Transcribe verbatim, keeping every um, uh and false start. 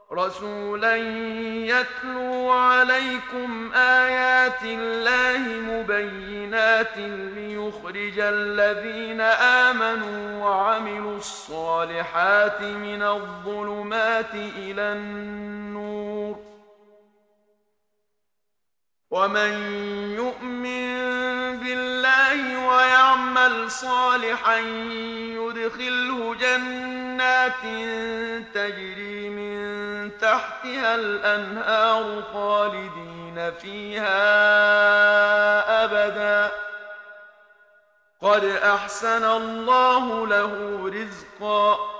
رسولا يتلو عليكم آيات الله مبينات ليخرج الذين آمنوا وعملوا الصالحات من الظلمات إلى النور ومن يؤمن بالله ويعمل صالحا يدخله جنات تجري من تحتها الأنهار خالدين فيها أبدا قد أحسن الله له رزقا